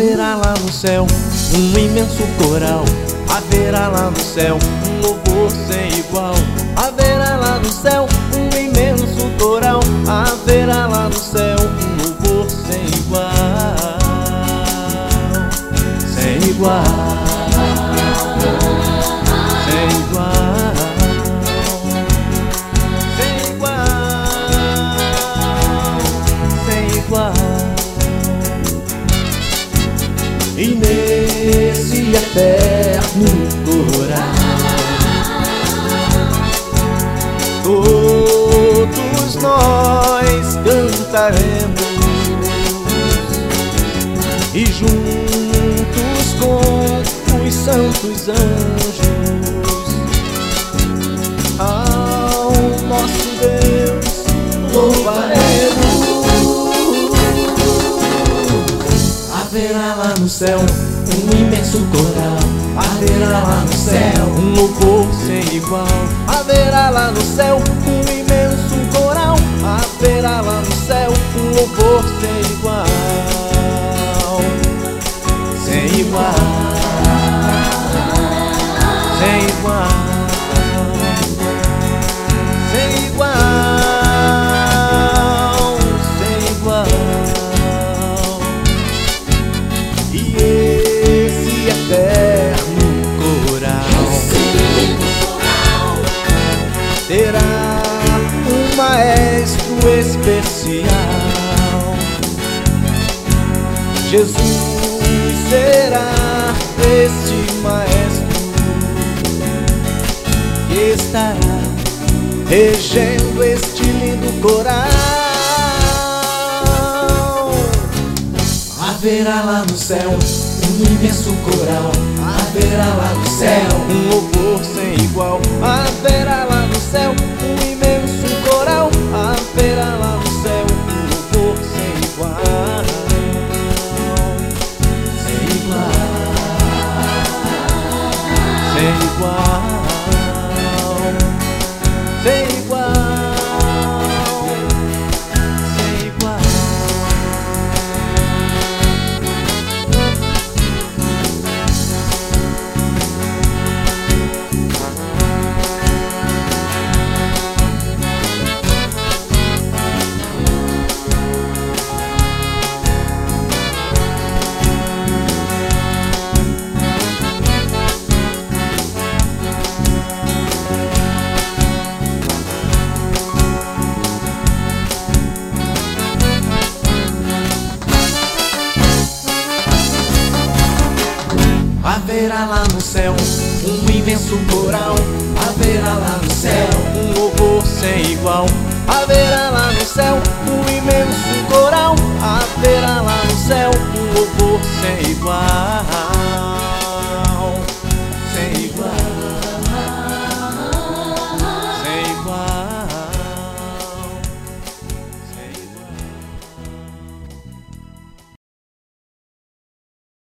Haverá lá no céu um imenso coral, haverá lá no céu um louvor sem igual. Haverá lá no céu um imenso coral, haverá lá no céu um louvor sem igual. Sem igual, sem igual, sem igual, sem igual. E nesse eterno coral todos nós cantaremos, e juntos com os santos anjos ao nosso Deus louvaremos. Haverá lá no céu um imenso coral, haverá lá no céu um louvor sem igual. Haverá lá no céu um imenso coral, haverá lá no céu um louvor sem igual. Sem igual, sem igual, sem igual, sem igual. E esse eterno coral terá um maestro especial. Jesus será este maestro que estará regendo este lindo coral. Haverá lá no céu um imenso coral, haverá lá no céu um louvor sem igual. Haverá lá no céu um imenso coral, haverá lá no céu um louvor sem igual. Sem igual, sem igual, sem igual, sem igual. Haverá lá no céu um imenso coral, haverá lá no céu um louvor sem igual. Haverá lá no céu um imenso coral, haverá lá no céu um louvor sem igual.